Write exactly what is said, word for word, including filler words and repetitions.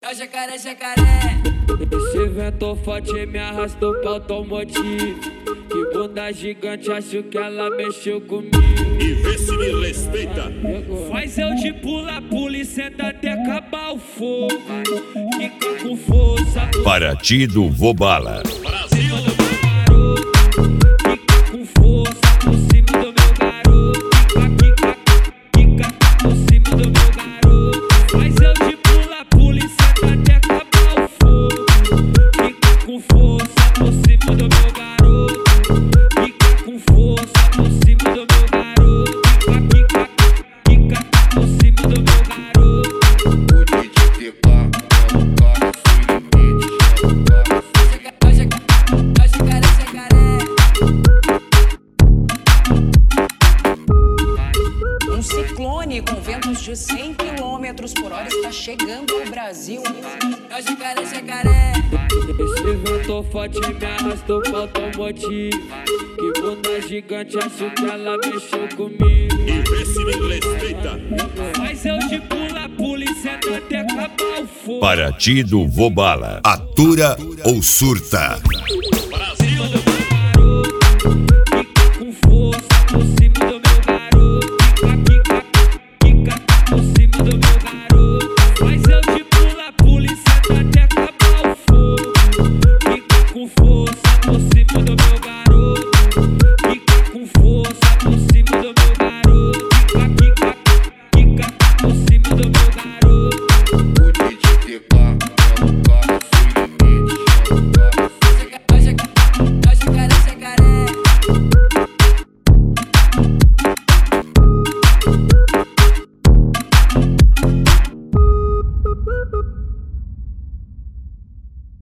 É jacaré, jacaré. Esse vento forte me arrastou pra automotivo. Que bunda gigante, acho que ela mexeu comigo. E vê se me respeita. Faz eu de pula, pula e senta até acabar o fogo. Fica com força. Para ti do Vobala. Brasil! Fica com força por cima do meu garoto. Fica, fica, fica por cima do meu garoto. Faz eu de pula, pula e senta até acabar o fogo. Fica com força por cima do meu garoto. Fica com força por cima do meu garoto. Fica, fica, fica por cima do meu garoto. O D J T K é o cara sem limite, é o cara É jacaré, jacaré. Um ciclone com ventos de cem quilômetros por hora está chegando ao Brasil. É jacaré, jacaré. Esse vento forte me arrastou pra automotivo. Que bunda gigante, acho que ela mexeu comigo. E vê se me respeita. Faz eu de pula, pula e senta até acabar o fogo. Para ti do Vobala. Atura ou surta. Brasil!